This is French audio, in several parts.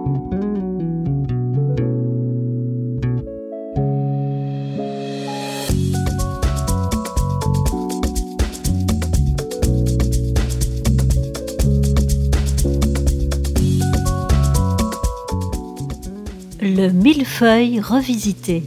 Le millefeuille revisité.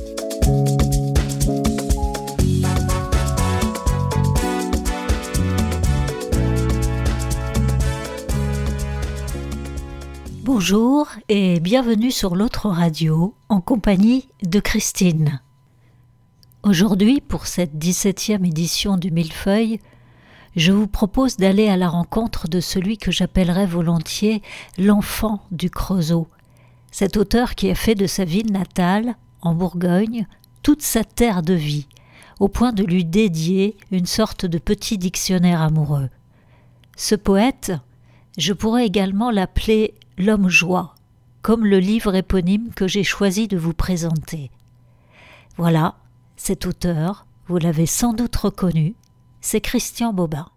Bonjour et bienvenue sur l'autre radio en compagnie de Christine. Aujourd'hui, pour cette 17e édition du millefeuille, je vous propose d'aller à la rencontre de celui que j'appellerais volontiers l'enfant du Creusot. Cet auteur qui a fait de sa ville natale, en Bourgogne, toute sa terre de vie, au point de lui dédier une sorte de petit dictionnaire amoureux. Ce poète, je pourrais également l'appeler l'homme joie, comme le livre éponyme que j'ai choisi de vous présenter. Voilà, cet auteur, vous l'avez sans doute reconnu, c'est Christian Bobin.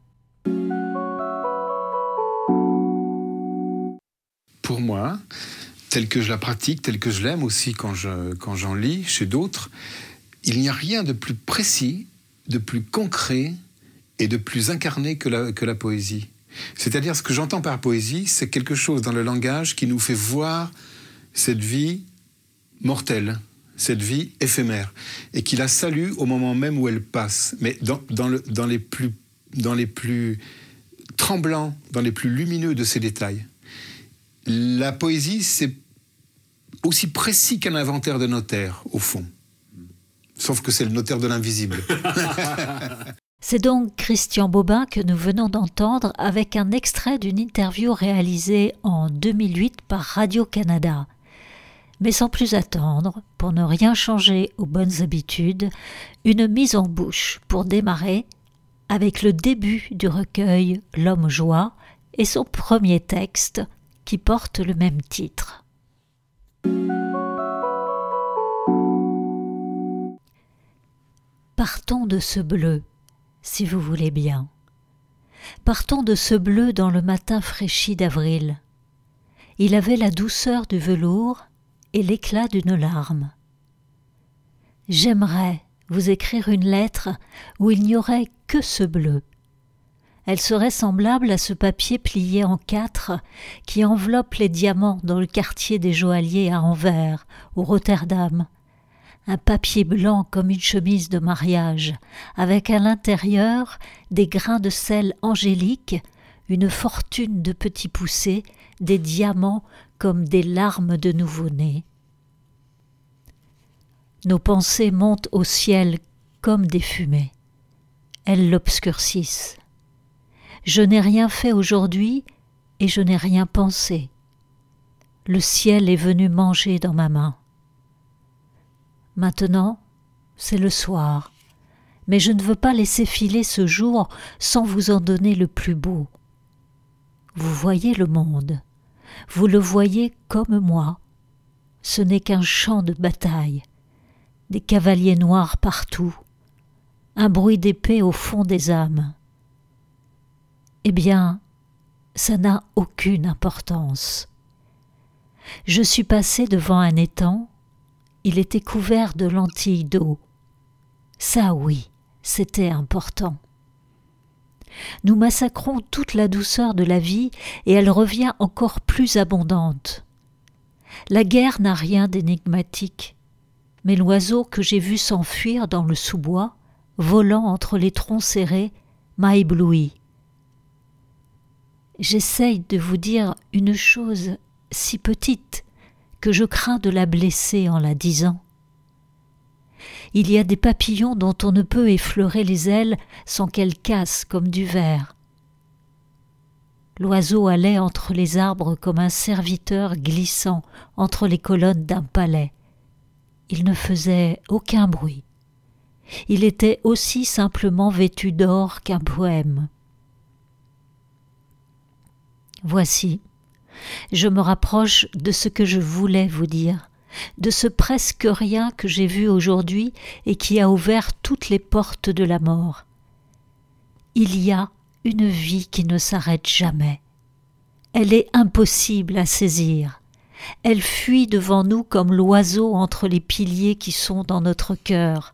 Pour moi, telle que je la pratique, telle que je l'aime aussi quand j'en lis chez d'autres, il n'y a rien de plus précis, de plus concret et de plus incarné que la poésie. C'est-à-dire, ce que j'entends par poésie, c'est quelque chose dans le langage qui nous fait voir cette vie mortelle, cette vie éphémère, et qui la salue au moment même où elle passe, mais dans les plus tremblants, dans les plus lumineux de ces détails. La poésie, c'est aussi précis qu'un inventaire de notaire, au fond. Sauf que c'est le notaire de l'invisible. C'est donc Christian Bobin que nous venons d'entendre avec un extrait d'une interview réalisée en 2008 par Radio-Canada. Mais sans plus attendre, pour ne rien changer aux bonnes habitudes, une mise en bouche pour démarrer avec le début du recueil L'homme joie et son premier texte qui porte le même titre. Partons de ce bleu, si vous voulez bien. Partons de ce bleu dans le matin fraîchi d'avril. Il avait la douceur du velours et l'éclat d'une larme. J'aimerais vous écrire une lettre où il n'y aurait que ce bleu. Elle serait semblable à ce papier plié en 4 qui enveloppe les diamants dans le quartier des joailliers à Anvers, au Rotterdam. Un papier blanc comme une chemise de mariage, avec à l'intérieur des grains de sel angélique, une fortune de petits poussés, des diamants comme des larmes de nouveau-né. Nos pensées montent au ciel comme des fumées. Elles l'obscurcissent. Je n'ai rien fait aujourd'hui et je n'ai rien pensé. Le ciel est venu manger dans ma main. Maintenant, c'est le soir, mais je ne veux pas laisser filer ce jour sans vous en donner le plus beau. Vous voyez le monde, vous le voyez comme moi. Ce n'est qu'un champ de bataille, des cavaliers noirs partout, un bruit d'épée au fond des âmes. Eh bien, ça n'a aucune importance. Je suis passé devant un étang, il était couvert de lentilles d'eau. Ça oui, c'était important. Nous massacrons toute la douceur de la vie et elle revient encore plus abondante. La guerre n'a rien d'énigmatique, mais l'oiseau que j'ai vu s'enfuir dans le sous-bois, volant entre les troncs serrés, m'a ébloui. J'essaye de vous dire une chose si petite que je crains de la blesser en la disant. Il y a des papillons dont on ne peut effleurer les ailes sans qu'elles cassent comme du verre. L'oiseau allait entre les arbres comme un serviteur glissant entre les colonnes d'un palais. Il ne faisait aucun bruit. Il était aussi simplement vêtu d'or qu'un poème. Voici, je me rapproche de ce que je voulais vous dire, de ce presque rien que j'ai vu aujourd'hui et qui a ouvert toutes les portes de la mort. Il y a une vie qui ne s'arrête jamais. Elle est impossible à saisir. Elle fuit devant nous comme l'oiseau entre les piliers qui sont dans notre cœur.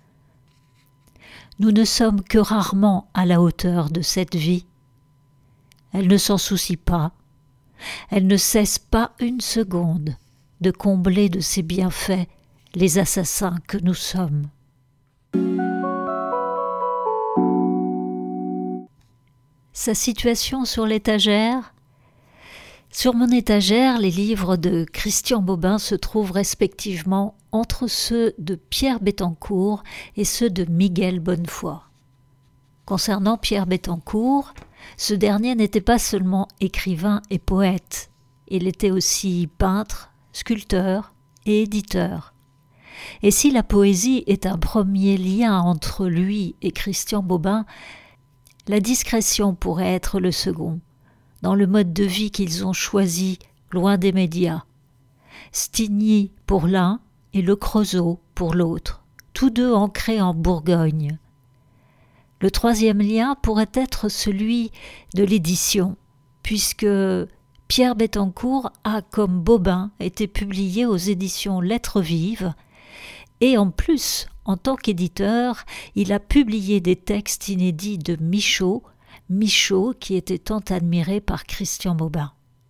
Nous ne sommes que rarement à la hauteur de cette vie. Elle ne s'en soucie pas. Elle ne cesse pas une seconde de combler de ses bienfaits les assassins que nous sommes. Sa situation sur l'étagère ? Sur mon étagère, les livres de Christian Bobin se trouvent respectivement entre ceux de Pierre Bettencourt et ceux de Miguel Bonnefoy. Concernant Pierre Bettencourt, ce dernier n'était pas seulement écrivain et poète, il était aussi peintre, sculpteur et éditeur. Et si la poésie est un premier lien entre lui et Christian Bobin, la discrétion pourrait être le second, dans le mode de vie qu'ils ont choisi loin des médias. Stigny pour l'un et Le Creusot pour l'autre, tous deux ancrés en Bourgogne. Le troisième lien pourrait être celui de l'édition, puisque Pierre Bettencourt a, comme Bobin, été publié aux éditions Lettres Vives, et en plus, en tant qu'éditeur, il a publié des textes inédits de Michaud qui était tant admiré par Christian Bobin.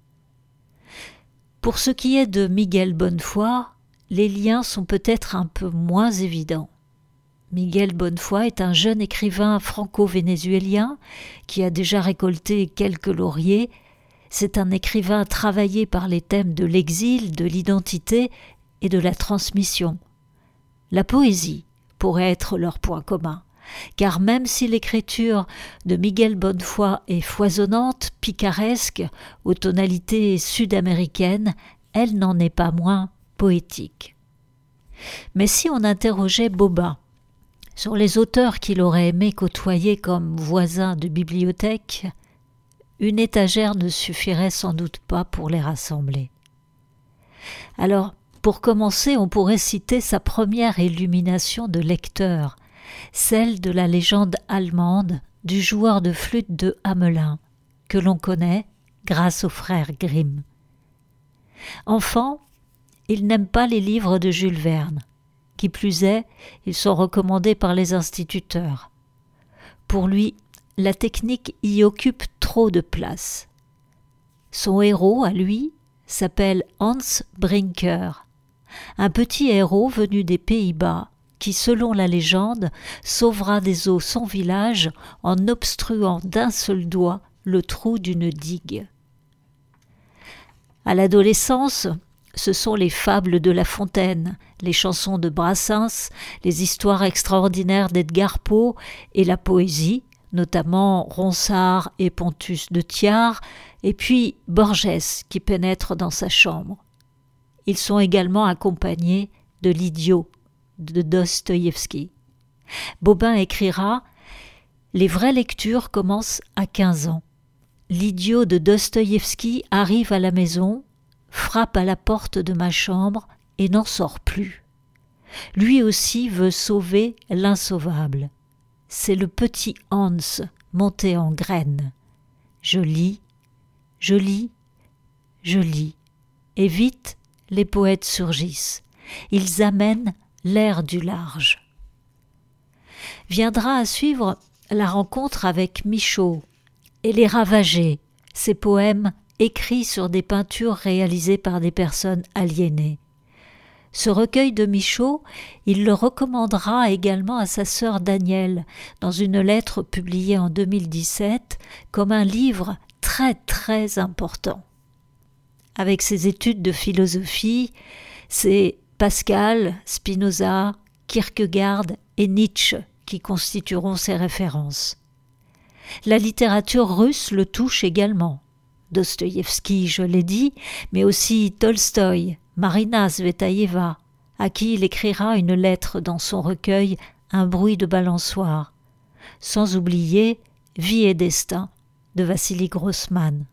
Pour ce qui est de Miguel Bonnefoy, les liens sont peut-être un peu moins évidents. Miguel Bonnefoy est un jeune écrivain franco-vénézuélien qui a déjà récolté quelques lauriers. C'est un écrivain travaillé par les thèmes de l'exil, de l'identité et de la transmission. La poésie pourrait être leur point commun, car même si l'écriture de Miguel Bonnefoy est foisonnante, picaresque, aux tonalités sud-américaines, elle n'en est pas moins poétique. Mais si on interrogeait Bobin sur les auteurs qu'il aurait aimé côtoyer comme voisins de bibliothèque, une étagère ne suffirait sans doute pas pour les rassembler. Alors, pour commencer, on pourrait citer sa première illumination de lecteur, celle de la légende allemande du joueur de flûte de Hamelin, que l'on connaît grâce aux frères Grimm. Enfant, il n'aime pas les livres de Jules Verne. Qui plus est, ils sont recommandés par les instituteurs. Pour lui, la technique y occupe trop de place. Son héros, à lui, s'appelle Hans Brinker, un petit héros venu des Pays-Bas qui, selon la légende, sauvera des eaux son village en obstruant d'un seul doigt le trou d'une digue. À l'adolescence, ce sont les fables de La Fontaine, les chansons de Brassens, les histoires extraordinaires d'Edgar Poe et la poésie, notamment Ronsard et Pontus de Thiard, et puis Borges qui pénètre dans sa chambre. Ils sont également accompagnés de L'Idiot de Dostoïevski. Bobin écrira « Les vraies lectures commencent à 15 ans. L'Idiot de Dostoïevski arrive à la maison, frappe à la porte de ma chambre et n'en sort plus. Lui aussi veut sauver l'insauvable. C'est le petit Hans monté en graine. Je lis, je lis, je lis. Et vite, les poètes surgissent. Ils amènent l'air du large. » Viendra à suivre la rencontre avec Michaud et Les Ravagés, ces poèmes écrits sur des peintures réalisées par des personnes aliénées. Ce recueil de Michaud, il le recommandera également à sa sœur Danielle dans une lettre publiée en 2017 comme un livre très très important. Avec ses études de philosophie, c'est Pascal, Spinoza, Kierkegaard et Nietzsche qui constitueront ses références. La littérature russe le touche également. Dostoïevski, je l'ai dit, mais aussi Tolstoï, Marina Tsvetaeva, à qui il écrira une lettre dans son recueil « Un bruit de balançoire », sans oublier « Vie et destin » de Vassili Grossman.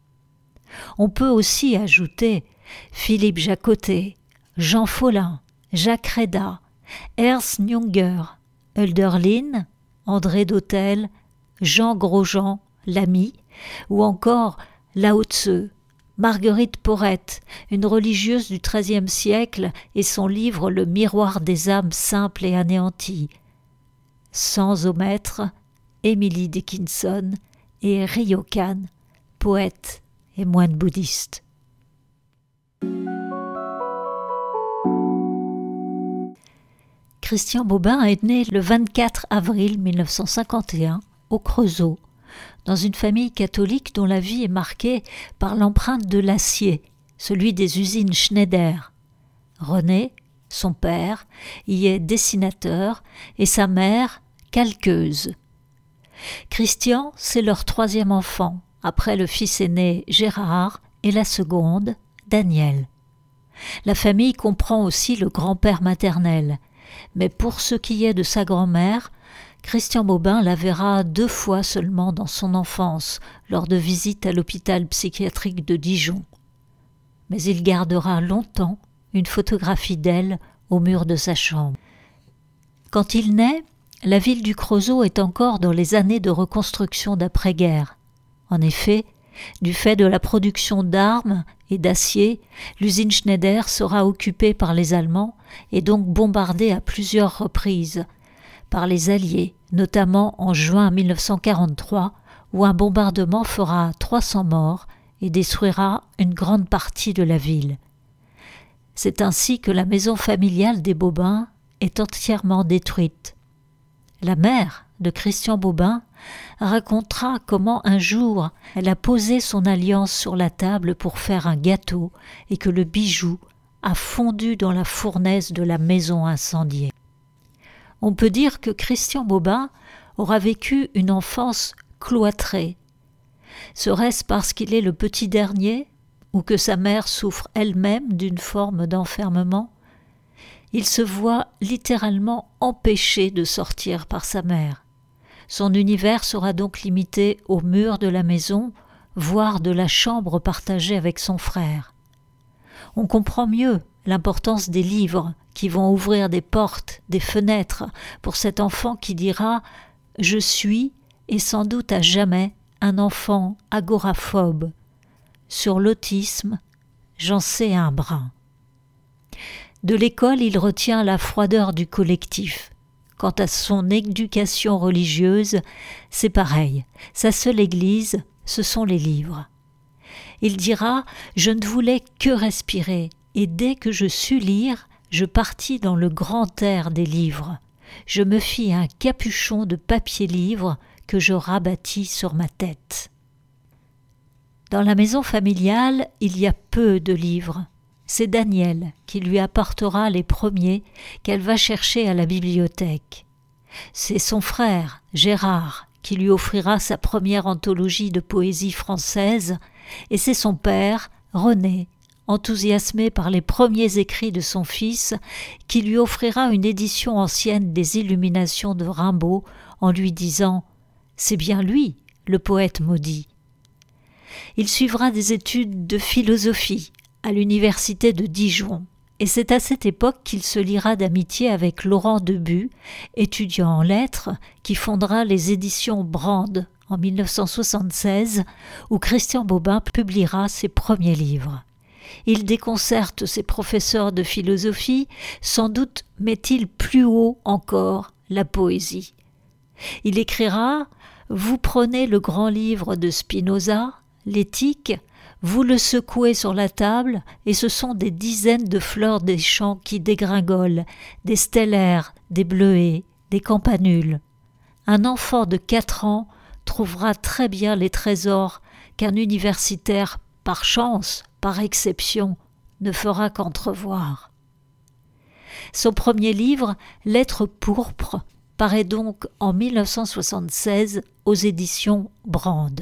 On peut aussi ajouter Philippe Jacotet, Jean Follin, Jacques Réda, Ernst Junger, Hölderlin, André Dhôtel, Jean Grosjean, l'ami, ou encore Lao Tse, Marguerite Porrette, une religieuse du XIIIe siècle, et son livre « Le miroir des âmes simples et anéanties ». Sans omettre Emily Dickinson et Ryokan, poète et moine bouddhiste. Christian Bobin est né le 24 avril 1951 au Creusot, dans une famille catholique dont la vie est marquée par l'empreinte de l'acier, celui des usines Schneider. René, son père, y est dessinateur et sa mère, calqueuse. Christian, c'est leur troisième enfant, après le fils aîné Gérard et la seconde, Daniel. La famille comprend aussi le grand-père maternel, mais pour ce qui est de sa grand-mère, Christian Bobin la verra 2 fois seulement dans son enfance, lors de visites à l'hôpital psychiatrique de Dijon. Mais il gardera longtemps une photographie d'elle au mur de sa chambre. Quand il naît, la ville du Creusot est encore dans les années de reconstruction d'après-guerre. En effet, du fait de la production d'armes et d'acier, l'usine Schneider sera occupée par les Allemands et donc bombardée à plusieurs reprises par les Alliés, notamment en juin 1943, où un bombardement fera 300 morts et détruira une grande partie de la ville. C'est ainsi que la maison familiale des Bobin est entièrement détruite. La mère de Christian Bobin racontera comment un jour elle a posé son alliance sur la table pour faire un gâteau et que le bijou a fondu dans la fournaise de la maison incendiée. On peut dire que Christian Bobin aura vécu une enfance cloîtrée. Serait-ce parce qu'il est le petit dernier ou que sa mère souffre elle-même d'une forme d'enfermement? Il se voit littéralement empêché de sortir par sa mère. Son univers sera donc limité aux murs de la maison, voire de la chambre partagée avec son frère. On comprend mieux l'importance des livres qui vont ouvrir des portes, des fenêtres pour cet enfant qui dira « Je suis, et sans doute à jamais, un enfant agoraphobe. Sur l'autisme, j'en sais un brin. » De l'école, il retient la froideur du collectif. Quant à son éducation religieuse, c'est pareil. Sa seule église, ce sont les livres. Il dira « Je ne voulais que respirer, et dès que je sus lire, je partis dans le grand air des livres. Je me fis un capuchon de papier-livre que je rabattis sur ma tête. » Dans la maison familiale, il y a peu de livres. C'est Daniel qui lui apportera les premiers qu'elle va chercher à la bibliothèque. C'est son frère, Gérard, qui lui offrira sa première anthologie de poésie française, et c'est son père, René, enthousiasmé par les premiers écrits de son fils, qui lui offrira une édition ancienne des Illuminations de Rimbaud en lui disant « C'est bien lui, le poète maudit ». Il suivra des études de philosophie à l'université de Dijon, et c'est à cette époque qu'il se liera d'amitié avec Laurent Debu, étudiant en lettres, qui fondera les éditions Brand en 1976, où Christian Bobin publiera ses premiers livres. Il déconcerte ses professeurs de philosophie, sans doute met-il plus haut encore la poésie. Il écrira « Vous prenez le grand livre de Spinoza, l'Éthique, vous le secouez sur la table et ce sont des dizaines de fleurs des champs qui dégringolent, des stellaires, des bleuets, des campanules. Un enfant de 4 ans trouvera très bien les trésors qu'un universitaire, par chance, par exception, ne fera qu'entrevoir. » Son premier livre, Lettres pourpres, paraît donc en 1976 aux éditions Brand.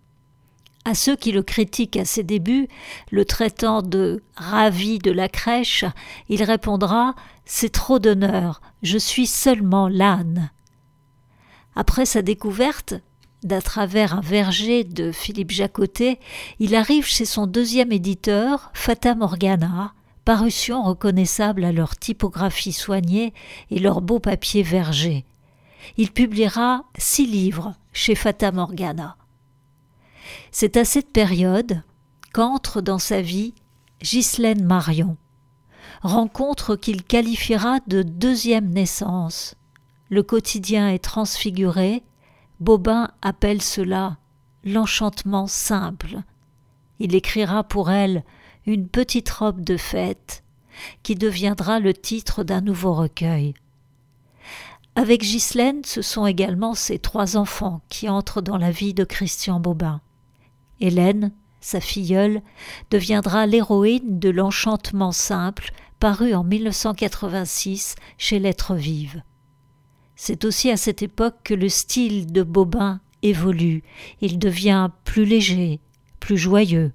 À ceux qui le critiquent à ses débuts, le traitant de « ravi de la crèche », il répondra « C'est trop d'honneur, je suis seulement l'âne ». Après sa découverte, d'à travers un verger de Philippe Jacotet, il arrive chez son deuxième éditeur, Fata Morgana, parution reconnaissable à leur typographie soignée et leur beau papier verger. Il publiera 6 livres chez Fata Morgana. C'est à cette période, qu'entre dans sa vie Ghislaine Marion. Rencontre qu'il qualifiera de deuxième naissance. Le quotidien est transfiguré, Bobin appelle cela l'enchantement simple. Il écrira pour elle une petite robe de fête, qui deviendra le titre d'un nouveau recueil. Avec Ghislaine, ce sont également ses 3 enfants qui entrent dans la vie de Christian Bobin. Hélène, sa filleule, deviendra l'héroïne de l'enchantement simple, paru en 1986 chez Lettres Vives. C'est aussi à cette époque que le style de Bobin évolue. Il devient plus léger, plus joyeux.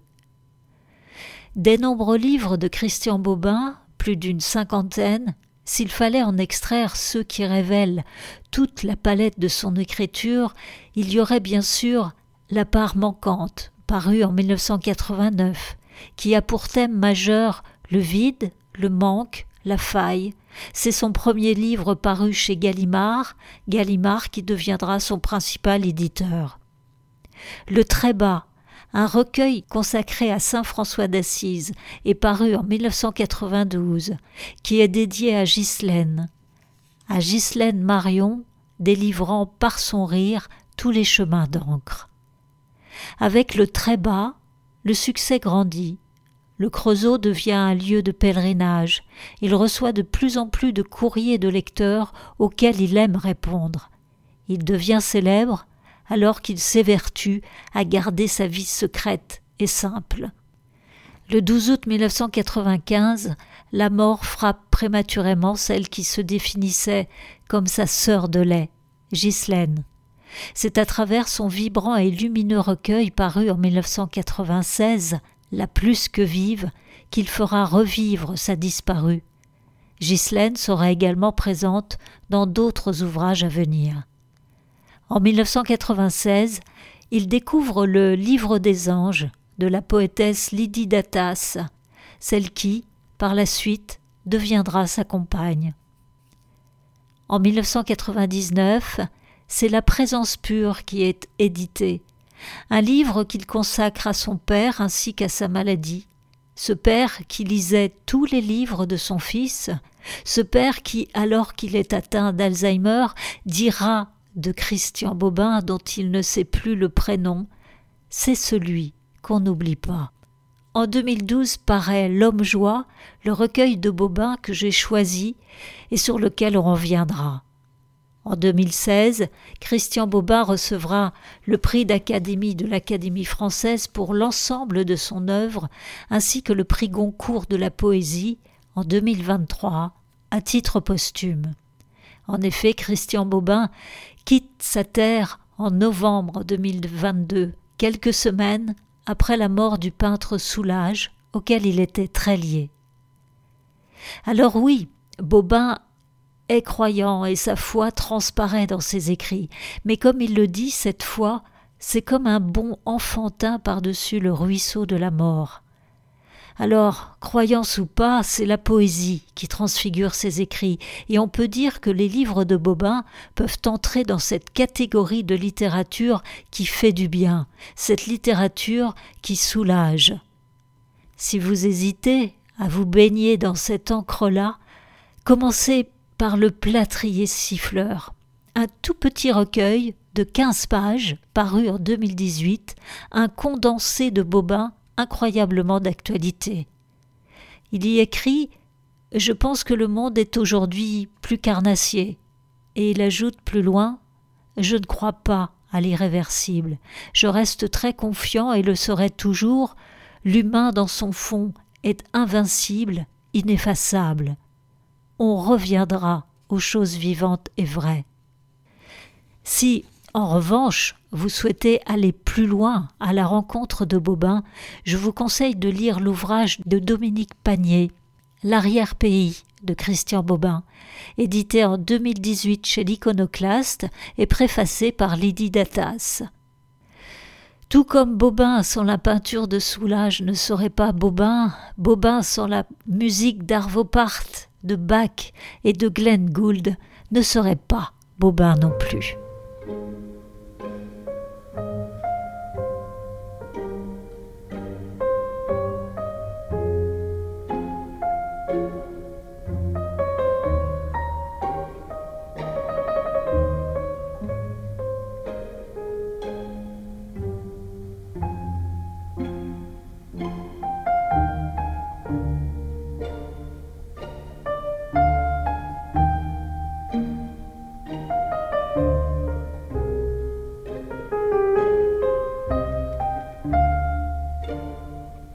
Des nombreux livres de Christian Bobin, plus d'une 50aine, s'il fallait en extraire ceux qui révèlent toute la palette de son écriture, il y aurait bien sûr La part manquante, paru en 1989, qui a pour thème majeur le vide, le manque, la faille. C'est son premier livre paru chez Gallimard qui deviendra son principal éditeur. Le Très-Bas, un recueil consacré à saint François d'Assise, est paru en 1992, qui est dédié à Ghislaine Marion, délivrant par son rire tous les chemins d'encre. Avec le Très-Bas, le succès grandit. Le Creusot devient un lieu de pèlerinage. Il reçoit de plus en plus de courriers de lecteurs auxquels il aime répondre. Il devient célèbre alors qu'il s'évertue à garder sa vie secrète et simple. Le 12 août 1995, la mort frappe prématurément celle qui se définissait comme sa sœur de lait, Ghislaine. C'est à travers son vibrant et lumineux recueil paru en 1996, La plus que vive, qu'il fera revivre sa disparue. Ghislaine sera également présente dans d'autres ouvrages à venir. En 1996, il découvre le Livre des anges de la poétesse Lydie Datas, celle qui, par la suite, deviendra sa compagne. En 1999, c'est La présence pure qui est édité, un livre qu'il consacre à son père ainsi qu'à sa maladie. Ce père qui lisait tous les livres de son fils, ce père qui, alors qu'il est atteint d'Alzheimer, dira de Christian Bobin, dont il ne sait plus le prénom, c'est celui qu'on n'oublie pas. En 2012 paraît L'Homme-Joie, le recueil de Bobin que j'ai choisi et sur lequel on reviendra. En 2016, Christian Bobin recevra le prix d'Académie de l'Académie française pour l'ensemble de son œuvre, ainsi que le prix Goncourt de la poésie en 2023, à titre posthume. En effet, Christian Bobin quitte sa terre en novembre 2022, quelques semaines après la mort du peintre Soulages, auquel il était très lié. Alors oui, Bobin est croyant et sa foi transparaît dans ses écrits, mais comme il le dit cette fois, c'est comme un bond enfantin par-dessus le ruisseau de la mort. Alors, croyance ou pas, c'est la poésie qui transfigure ses écrits, et on peut dire que les livres de Bobin peuvent entrer dans cette catégorie de littérature qui fait du bien, cette littérature qui soulage. Si vous hésitez à vous baigner dans cette encre-là, commencez par Le Plâtrier siffleur, un tout petit recueil de 15 pages paru en 2018, un condensé de Bobin incroyablement d'actualité. Il y écrit « Je pense que le monde est aujourd'hui plus carnassier » et il ajoute plus loin « Je ne crois pas à l'irréversible. Je reste très confiant et le serai toujours. L'humain dans son fond est invincible, ineffaçable. On reviendra aux choses vivantes et vraies. » Si, en revanche, vous souhaitez aller plus loin à la rencontre de Bobin, je vous conseille de lire l'ouvrage de Dominique Panier, L'arrière-pays de Christian Bobin, édité en 2018 chez l'Iconoclaste et préfacé par Lydie Datas. Tout comme Bobin sans la peinture de Soulages ne serait pas Bobin, Bobin sans la musique d'Arvo Pärt, de Bach et de Glenn Gould ne serait pas Bobin non plus.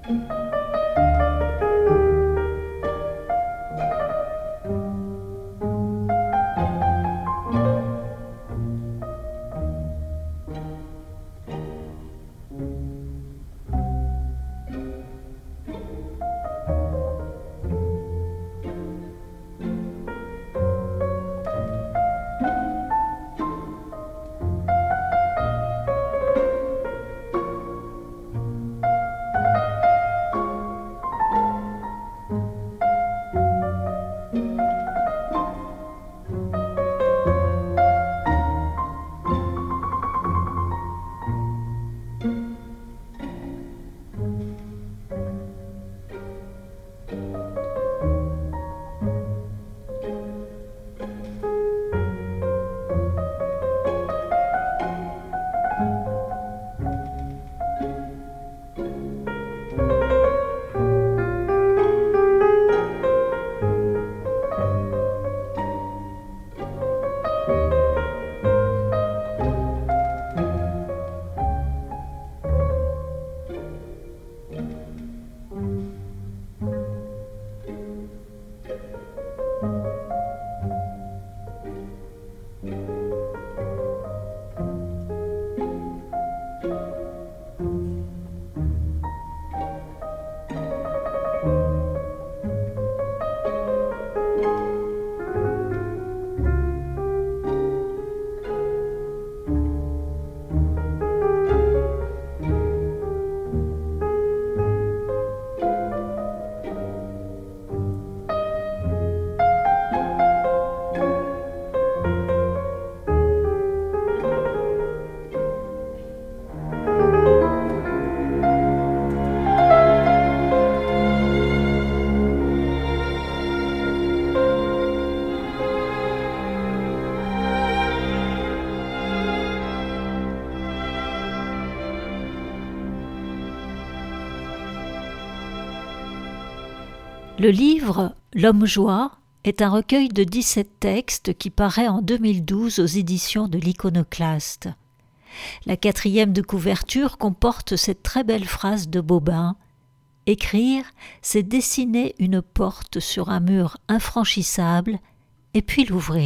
Le livre « L'Homme-Joie » est un recueil de 17 textes qui paraît en 2012 aux éditions de l'Iconoclaste. La 4e de couverture comporte cette très belle phrase de Bobin « Écrire, c'est dessiner une porte sur un mur infranchissable et puis l'ouvrir ».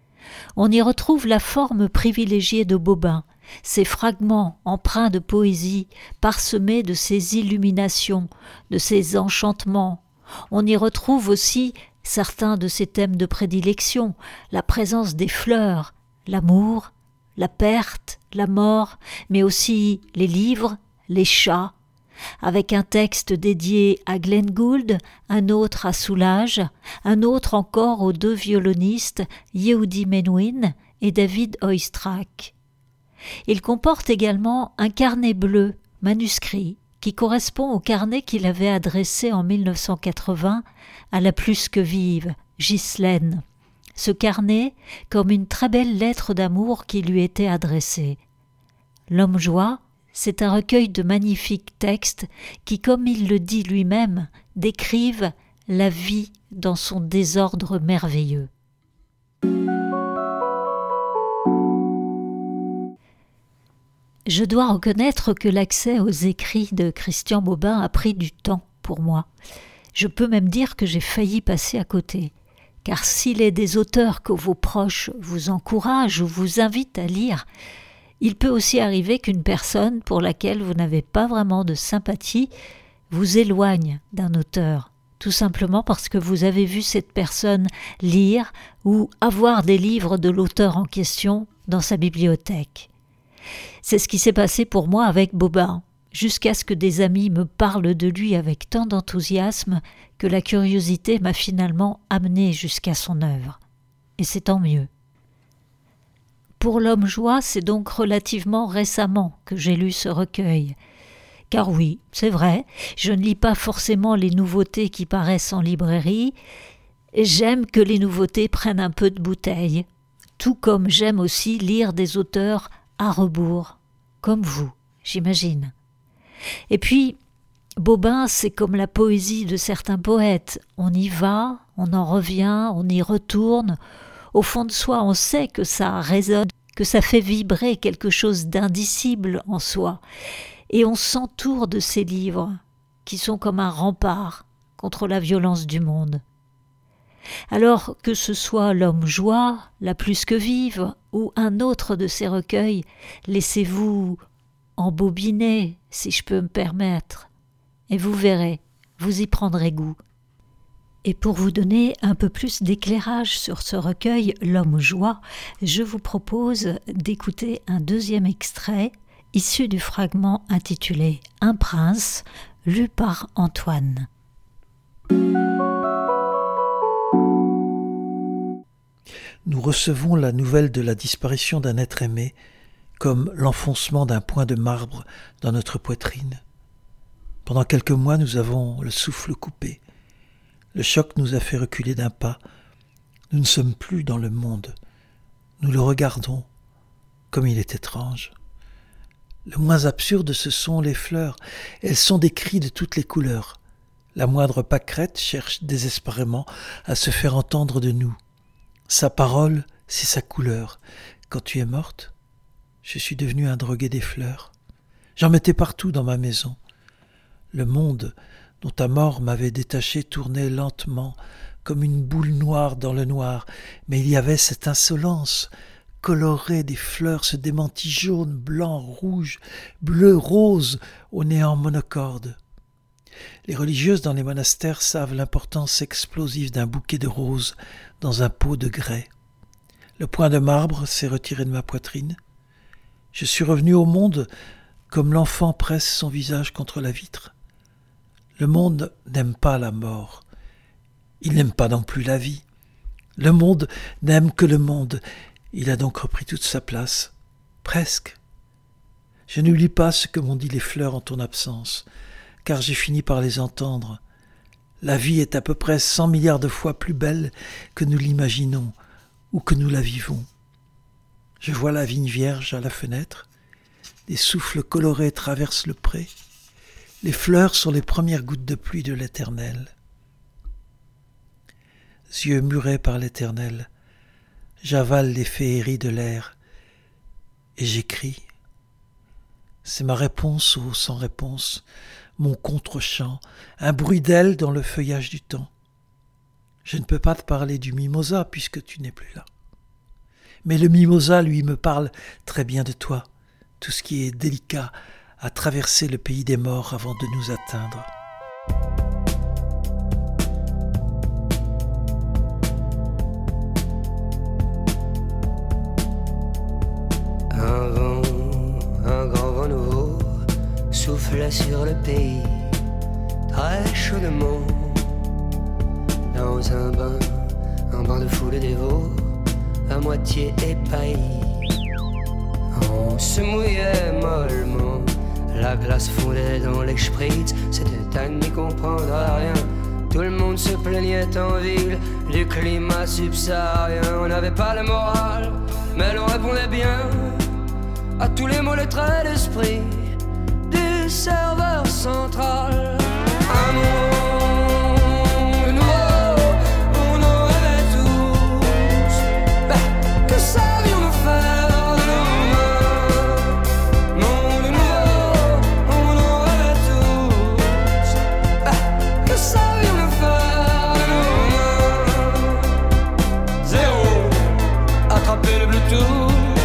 On y retrouve la forme privilégiée de Bobin, ses fragments empreints de poésie, parsemés de ses illuminations, de ses enchantements. On y retrouve aussi certains de ses thèmes de prédilection, la présence des fleurs, l'amour, la perte, la mort, mais aussi les livres, les chats, avec un texte dédié à Glenn Gould, un autre à Soulage, un autre encore aux 2 violonistes Yehudi Menuhin et David Oistrakh. Il comporte également un carnet bleu, manuscrit, qui correspond au carnet qu'il avait adressé en 1980 à la plus que vive, Ghislaine. Ce carnet comme une très belle lettre d'amour qui lui était adressée. L'Homme-Joie, c'est un recueil de magnifiques textes qui, comme il le dit lui-même, décrivent la vie dans son désordre merveilleux. Je dois reconnaître que l'accès aux écrits de Christian Bobin a pris du temps pour moi. Je peux même dire que j'ai failli passer à côté. Car s'il est des auteurs que vos proches vous encouragent ou vous invitent à lire, il peut aussi arriver qu'une personne pour laquelle vous n'avez pas vraiment de sympathie vous éloigne d'un auteur, tout simplement parce que vous avez vu cette personne lire ou avoir des livres de l'auteur en question dans sa bibliothèque. C'est ce qui s'est passé pour moi avec Bobin, jusqu'à ce que des amis me parlent de lui avec tant d'enthousiasme que la curiosité m'a finalement amené jusqu'à son œuvre. Et c'est tant mieux. Pour L'Homme-Joie, c'est donc relativement récemment que j'ai lu ce recueil. Car oui, c'est vrai, je ne lis pas forcément les nouveautés qui paraissent en librairie. J'aime que les nouveautés prennent un peu de bouteille, tout comme j'aime aussi lire des auteurs à rebours, comme vous, j'imagine. Et puis, Bobin, c'est comme la poésie de certains poètes. On y va, on en revient, on y retourne. Au fond de soi, on sait que ça résonne, que ça fait vibrer quelque chose d'indicible en soi. Et on s'entoure de ces livres. qui sont comme un rempart contre la violence du monde. Alors que ce soit L'Homme Joie, La Plus que Vive ou un autre de ces recueils, laissez-vous embobiner, si je peux me permettre, et vous verrez, vous y prendrez goût. Et pour vous donner un peu plus d'éclairage sur ce recueil L'Homme Joie, je vous propose d'écouter un deuxième extrait issu du fragment intitulé Un prince, lu par Antoine. Nous recevons la nouvelle de la disparition d'un être aimé comme l'enfoncement d'un point de marbre dans notre poitrine. Pendant quelques mois, nous avons le souffle coupé. Le choc nous a fait reculer d'un pas. Nous ne sommes plus dans le monde. Nous le regardons, comme il est étrange. Le moins absurde, ce sont les fleurs. Elles sont des cris de toutes les couleurs. La moindre pâquerette cherche désespérément à se faire entendre de nous. Sa parole, c'est sa couleur. Quand tu es morte, je suis devenu un drogué des fleurs. J'en mettais partout dans ma maison. Le monde dont ta mort m'avait détaché tournait lentement, comme une boule noire dans le noir, mais il y avait cette insolence colorée des fleurs, ce démenti jaune, blanc, rouge, bleu, rose, au néant monocorde. Les religieuses dans les monastères savent l'importance explosive d'un bouquet de roses dans un pot de grès. Le point de marbre s'est retiré de ma poitrine. Je suis revenu au monde comme l'enfant presse son visage contre la vitre. Le monde n'aime pas la mort. Il n'aime pas non plus la vie. Le monde n'aime que le monde. Il a donc repris toute sa place. Presque. Je n'oublie pas ce que m'ont dit les fleurs en ton absence, car j'ai fini par les entendre. La vie est à peu près 100 milliards de fois plus belle que nous l'imaginons ou que nous la vivons. Je vois la vigne vierge à la fenêtre. Des souffles colorés traversent le pré. Les fleurs sont les premières gouttes de pluie de l'Éternel. Yeux murés par l'Éternel, j'avale les féeries de l'air et j'écris. C'est ma réponse au sans réponse, mon contre-champ, un bruit d'ailes dans le feuillage du temps. Je ne peux pas te parler du mimosa puisque tu n'es plus là. Mais le mimosa, lui, me parle très bien de toi. Tout ce qui est délicat a traversé le pays des morts avant de nous atteindre. Un grand vent nouveau soufflait sur le pays, très chaudement. Dans un bain de foule dévots, à moitié épahis. On se mouillait mollement, la glace fondait dans les spritz, c'était à n'y comprendre rien. Tout le monde se plaignait en ville du climat subsaharien. On n'avait pas le moral, mais l'on répondait bien à tous les mots, les traits d'esprit du serveur central. Un monde nouveau, on en rêvait tous. Ben, que savions-nous faire de nos mains? Monde nouveau, on en rêvait tous. Ben, que savions-nous faire de nos mains? Zéro, attraper le Bluetooth.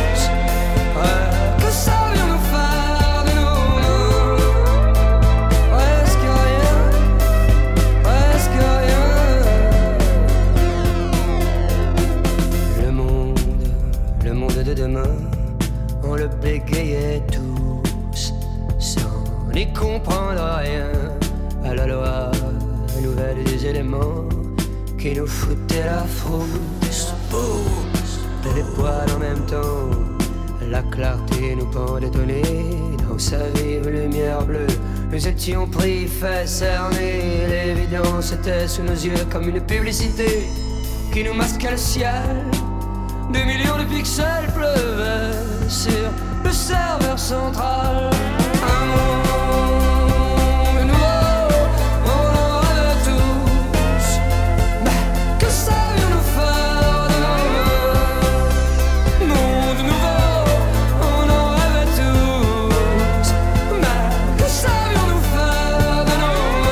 On le bégayait tous, sans n'y comprendre rien à la loi nouvelle des éléments qui nous foutaient la frousse. Et les poils en même temps, la clarté nous pendait au nez. Dans sa vive lumière bleue, nous étions pris, fait cerner. L'évidence était sous nos yeux comme une publicité qui nous masquait le ciel. Des millions de pixels pleuvaient sur le serveur central. Un monde nouveau, on en rêvait tous. Mais que savions-nous faire de nos mains? Monde nouveau, on en rêvait tous. Mais que savions-nous faire de nos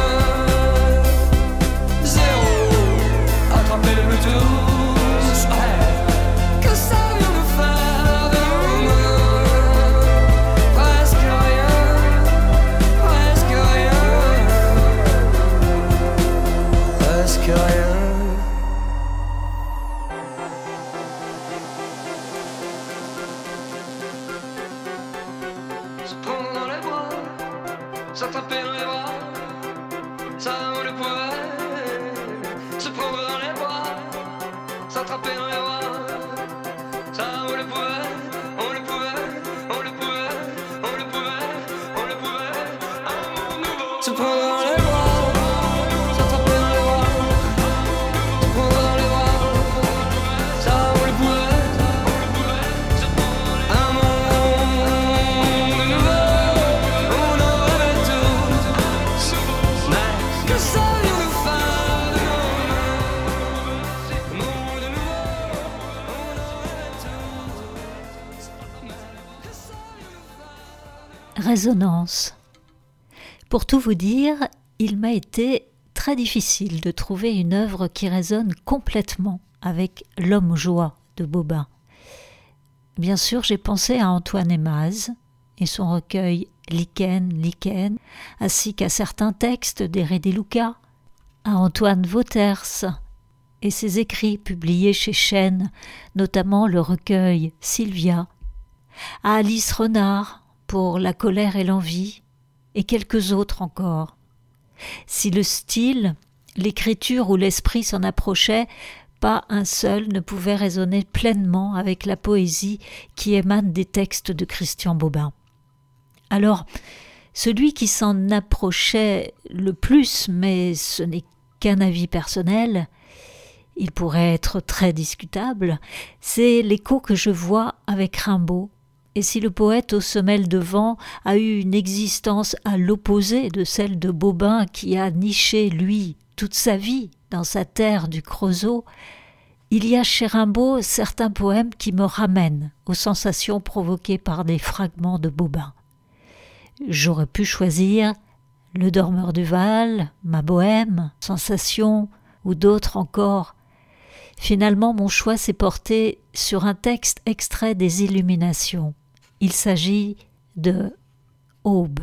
ça on le pouvait. Se prendre dans les bras, s'attraper dans les bras, ça on le pouvait, on le pouvait, on le pouvait, on le pouvait, on le pouvait. Un monde nouveau. Se prendre dans les bras, s'attraper dans les bras, se prendre dans les bras, ça on le pouvait, se prendre dans les bras. Un monde nouveau, on en rêvait tous, mais que savions-nous faire? Monde nouveau, on en rêvait tous, mais que savions-nous faire? Résonance. Pour tout vous dire, il m'a été très difficile de trouver une œuvre qui résonne complètement avec L'Homme-Joie de Bobin. Bien sûr, j'ai pensé à Antoine Aimaz et son recueil Lichen, Lichen, ainsi qu'à certains textes d'Airé De Luca, à Antoine Wauters et ses écrits publiés chez Chênes, notamment le recueil Sylvia, à Alice Renard pour La colère et l'envie, et quelques autres encore. Si le style, l'écriture ou l'esprit s'en approchait, pas un seul ne pouvait résonner pleinement avec la poésie qui émane des textes de Christian Bobin. Alors, celui qui s'en approchait le plus, mais ce n'est qu'un avis personnel, il pourrait être très discutable, c'est l'écho que je vois avec Rimbaud. Et si le poète aux semelles de vent a eu une existence à l'opposé de celle de Bobin qui a niché, lui, toute sa vie dans sa terre du Creusot, il y a chez Rimbaud certains poèmes qui me ramènent aux sensations provoquées par des fragments de Bobin. J'aurais pu choisir Le Dormeur du Val, Ma Bohème, Sensation ou d'autres encore. Finalement, mon choix s'est porté sur un texte extrait des Illuminations. Il s'agit de Aube.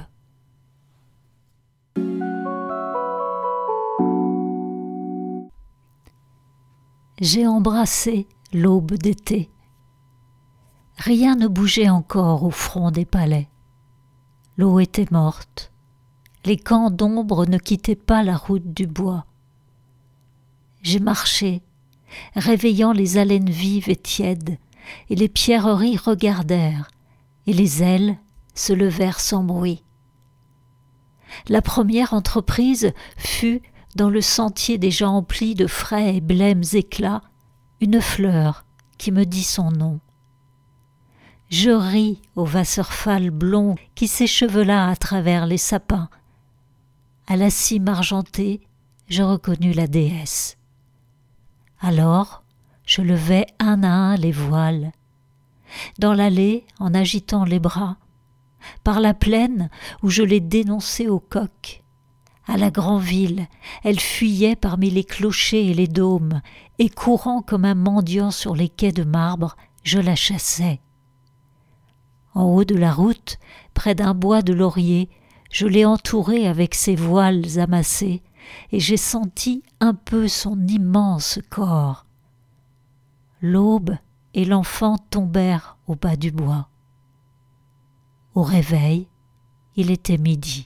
J'ai embrassé l'aube d'été. Rien ne bougeait encore au front des palais. L'eau était morte. Les camps d'ombre ne quittaient pas la route du bois. J'ai marché, réveillant les haleines vives et tièdes, et les pierreries regardèrent, et les ailes se levèrent sans bruit. La première entreprise fut, dans le sentier déjà empli de frais et blêmes éclats, une fleur qui me dit son nom. Je ris au Wasserfall blond qui s'échevela à travers les sapins. À la cime argentée, je reconnus la déesse. Alors, je levai un à un les voiles. Dans l'allée, en agitant les bras, par la plaine où je les dénonçais au coq, à la grande-ville, elle fuyait parmi les clochers et les dômes, et courant comme un mendiant sur les quais de marbre, je la chassais. En haut de la route, près d'un bois de laurier, je l'ai entourée avec ses voiles amassés, et j'ai senti un peu son immense corps. L'aube et l'enfant tombèrent au bas du bois. Au réveil, il était midi.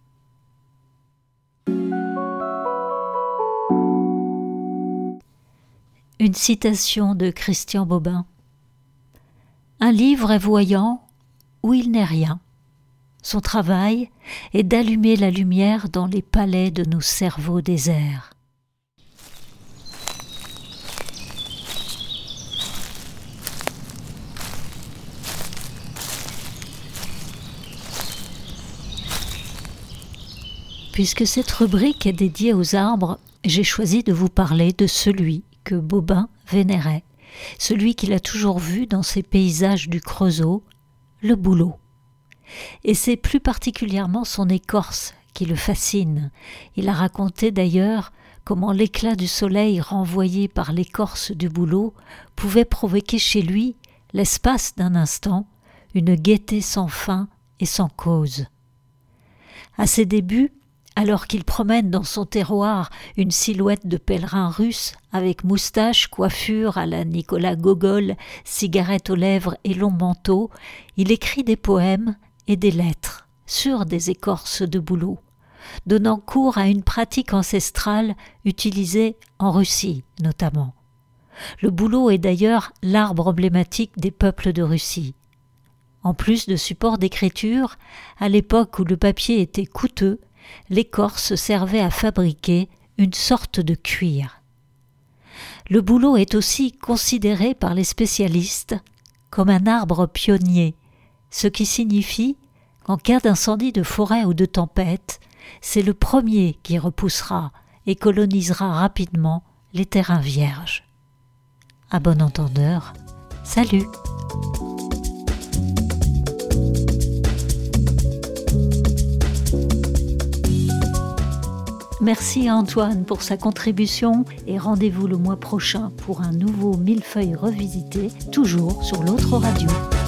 Une citation de Christian Bobin. Un livre est voyant où il n'est rien. Son travail est d'allumer la lumière dans les palais de nos cerveaux déserts. Puisque cette rubrique est dédiée aux arbres, j'ai choisi de vous parler de celui que Bobin vénérait, celui qu'il a toujours vu dans ses paysages du Creusot, le bouleau. Et c'est plus particulièrement son écorce qui le fascine. Il a raconté d'ailleurs comment l'éclat du soleil renvoyé par l'écorce du bouleau pouvait provoquer chez lui, l'espace d'un instant, une gaieté sans fin et sans cause. À ses débuts, alors qu'il promène dans son terroir une silhouette de pèlerin russe avec moustache, coiffure à la Nicolas Gogol, cigarette aux lèvres et long manteau, il écrit des poèmes et des lettres sur des écorces de bouleau, donnant cours à une pratique ancestrale utilisée en Russie notamment. Le bouleau est d'ailleurs l'arbre emblématique des peuples de Russie. En plus de support d'écriture, à l'époque où le papier était coûteux, l'écorce servait à fabriquer une sorte de cuir. Le bouleau est aussi considéré par les spécialistes comme un arbre pionnier, ce qui signifie qu'en cas d'incendie de forêt ou de tempête, c'est le premier qui repoussera et colonisera rapidement les terrains vierges. À bon entendeur, salut! Merci à Antoine pour sa contribution et rendez-vous le mois prochain pour un nouveau millefeuille revisité, toujours sur l'autre radio.